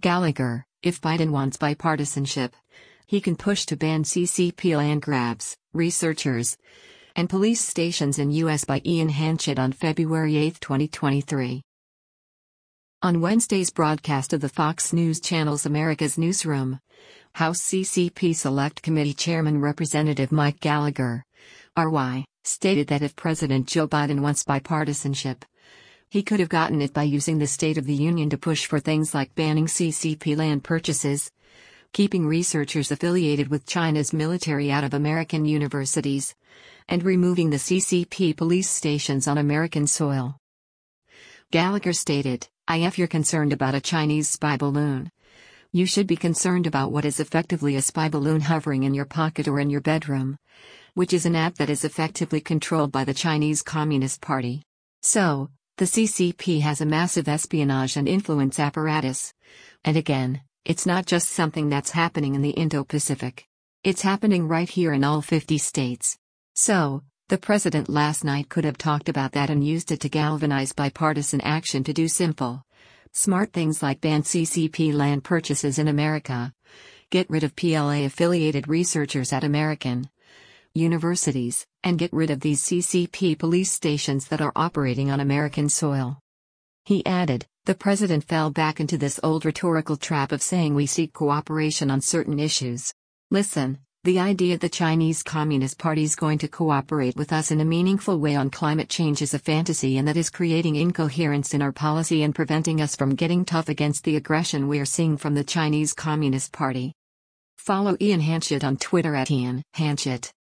Gallagher, if Biden wants bipartisanship, he can push to ban CCP land grabs, researchers, and police stations in U.S. by Ian Hanchett on February 8, 2023. On Wednesday's broadcast of the Fox News Channel's America's Newsroom, House CCP Select Committee Chairman Representative Mike Gallagher, RY, stated that if President Joe Biden wants bipartisanship, he could have gotten it by using the State of the Union to push for things like banning CCP land purchases, keeping researchers affiliated with China's military out of American universities, and removing the CCP police stations on American soil. Gallagher stated, "If you're concerned about a Chinese spy balloon, you should be concerned about what is effectively a spy balloon hovering in your pocket or in your bedroom, which is an app that is effectively controlled by the Chinese Communist Party. So, the CCP has a massive espionage and influence apparatus. And again, it's not just something that's happening in the Indo-Pacific. It's happening right here in all 50 states. So, the president last night could have talked about that and used it to galvanize bipartisan action to do simple, smart things like ban CCP land purchases in America, get rid of PLA-affiliated researchers at American universities, and get rid of these CCP police stations that are operating on American soil." He added, "The president fell back into this old rhetorical trap of saying we seek cooperation on certain issues. Listen, the idea the Chinese Communist Party is going to cooperate with us in a meaningful way on climate change is a fantasy, and that is creating incoherence in our policy and preventing us from getting tough against the aggression we are seeing from the Chinese Communist Party." Follow Ian Hanchett on Twitter @IanHanchett.